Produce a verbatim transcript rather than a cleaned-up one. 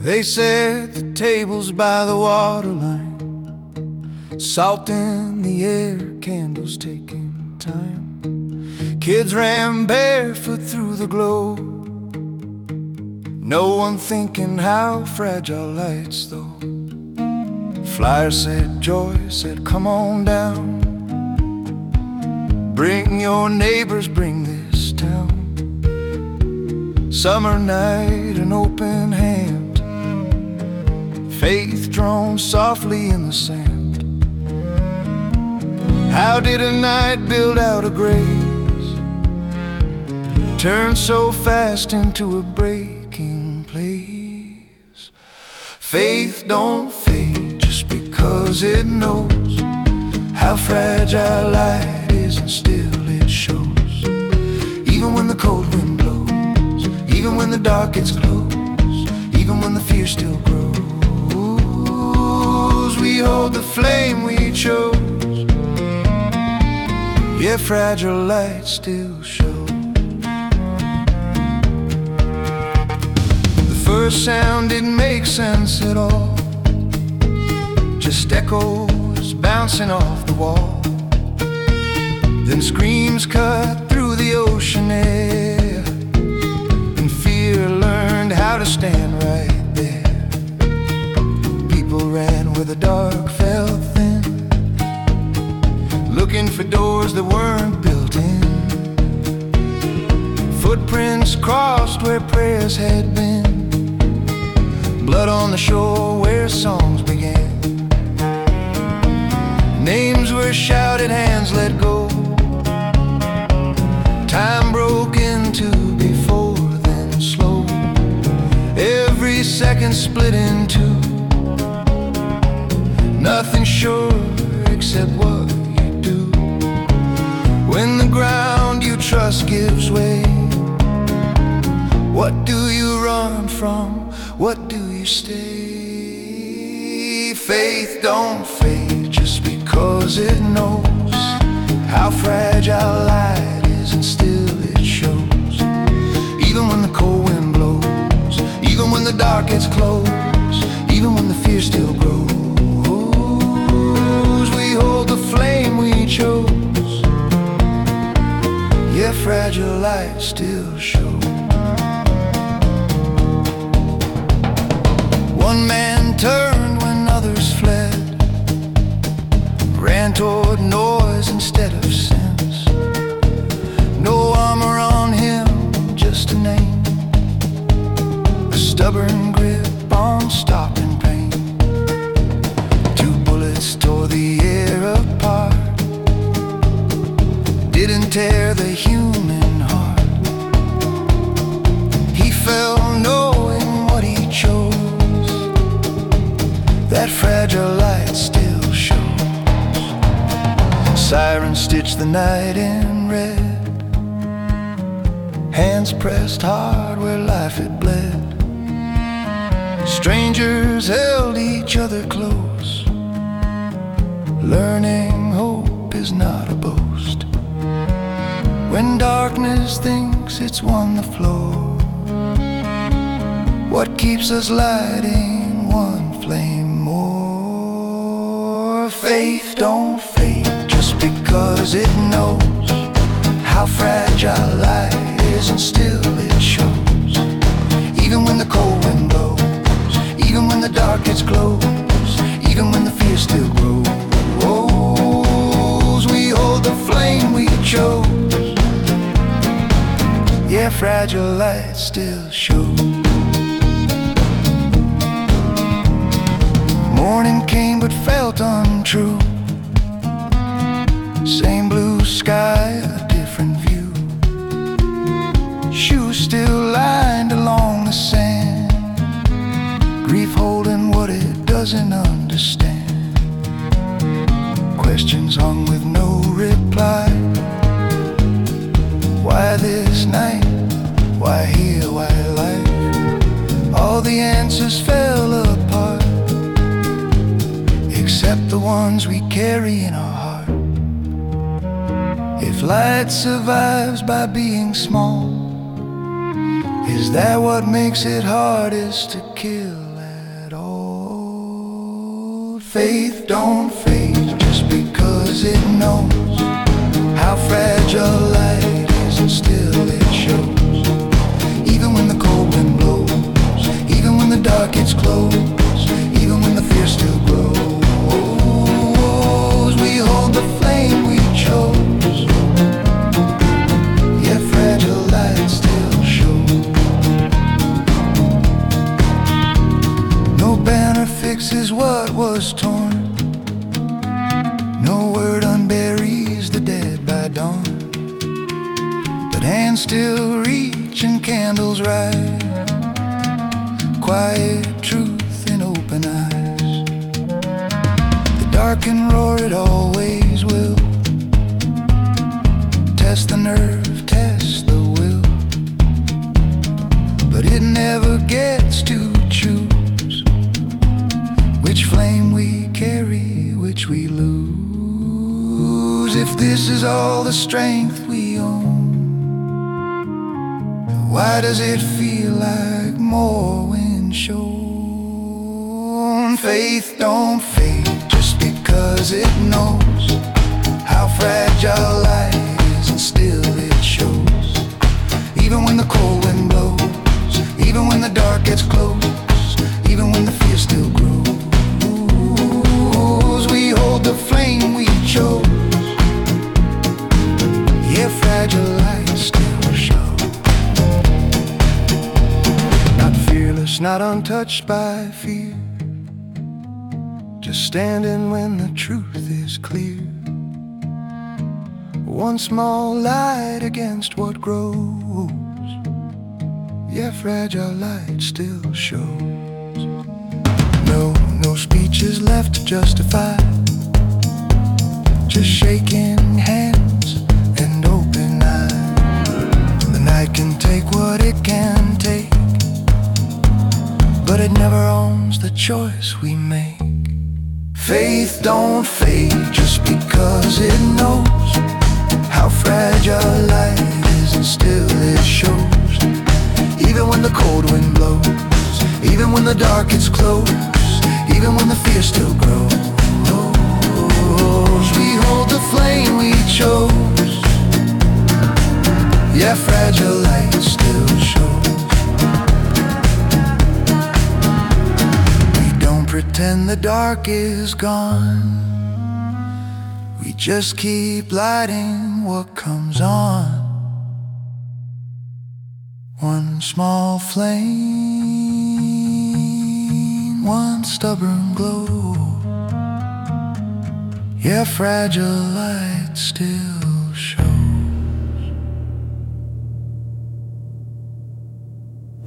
They set the tables by the waterline, salt in the air, candles taking time. Kids ran barefoot through the glow, no one thinking how fragile life's though. Flyer said, joy said, come on down. Bring your neighbors, bring this town. Summer night, an open hand, faith drawn softly in the sand. How did a night build out a grace turn so fast into a breaking place? Faith don't fade just because it knows how fragile light is, and still it shows. Even when the cold wind blows, even when the dark gets close, even when the fear still grows, we hold the flame we chose. Yeah, fragile light still shows. The first sound didn't make sense at all, just echoes bouncing off the wall. Then screams cut through the ocean air, and fear learned how to stand right there. People ran where the dark felt thin, looking for doors that weren't built in. Footprints crossed where prayers had been, blood on the shore where songs began. Names were shouted, hands let go. Time broke into before, then slow. Every second split in two, nothing sure except what you do. When the ground you trust gives way, what do you run from? What do you stay? Faith don't fade just because it knows how fragile light is, and still it shows. Even when the cold wind blows, even when the dark gets close, even when the fear still grows, we hold the flame we chose. Yeah, fragile light still shows. One man turned when others fled, ran toward noise instead of sense. No armor on him, just a name, a stubborn grip on stopping pain. Two bullets tore the air apart, didn't tear the human heart. He fell knowing what he chose. That fragile light still shows. Sirens stitched the night in red, hands pressed hard where life had bled. Strangers held each other close, learning hope is not a boast. When darkness thinks it's won the floor, what keeps us lighting one flame more? Faith don't fade just because it knows how fragile light is, and still it shows. Even when the cold wind blows, even when the dark gets close, even when the fear still grows, we hold the flame we chose. Yeah, fragile light still shows. Morning came but felt untrue, same blue sky, a different view. Shoes still lined along the sand, grief holding what it doesn't understand. Questions hung with no reply. Why this night? Why here? Why life? All the answers fell apart, except the ones we carry in our heart. If light survives by being small, is that what makes it hardest to kill? Faith don't fade just because it knows how fragile light is, and still it shows. Even when the cold wind blows, even when the dark gets close, even when the fear still grows, we hold the flame we chose. Yeah, fragile light still shows. No banner fixes what was torn, no word unburies the dead by dawn, but hands still reach and candles rise, quiet truth in open eyes. The dark and roar, it always will, test the nerve, test the will, but it never gets to choose which flame we carry, which we lose. If this is all the strength we own, why does it feel like more when shown? Faith don't fade just because it knows how fragile light is, and still it shows. Even when the cold wind blows, even when the dark gets close, even when the fear still grows, we hold the flame we chose. Yeah, fragile light still shows. Not fearless, not untouched by fear, just standing when the truth is clear. One small light against what grows. Yeah, fragile light still shows. No, no speeches left to justify, just shaking hands and open eyes. The night can take what it can take, but it never owns the choice we make. Faith don't fade just because it knows how fragile light is, and still it shows. Even when the cold wind blows, even when the dark gets close, even when the fear still grows, we hold the flame we chose. Yeah, fragile light still shows. We don't pretend the dark is gone, we just keep lighting what comes on. One small flame, one stubborn glow. Yeah, fragile light still shows.